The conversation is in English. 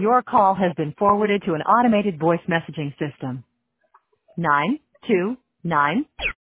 Your call has been forwarded to an automated voice messaging system. 929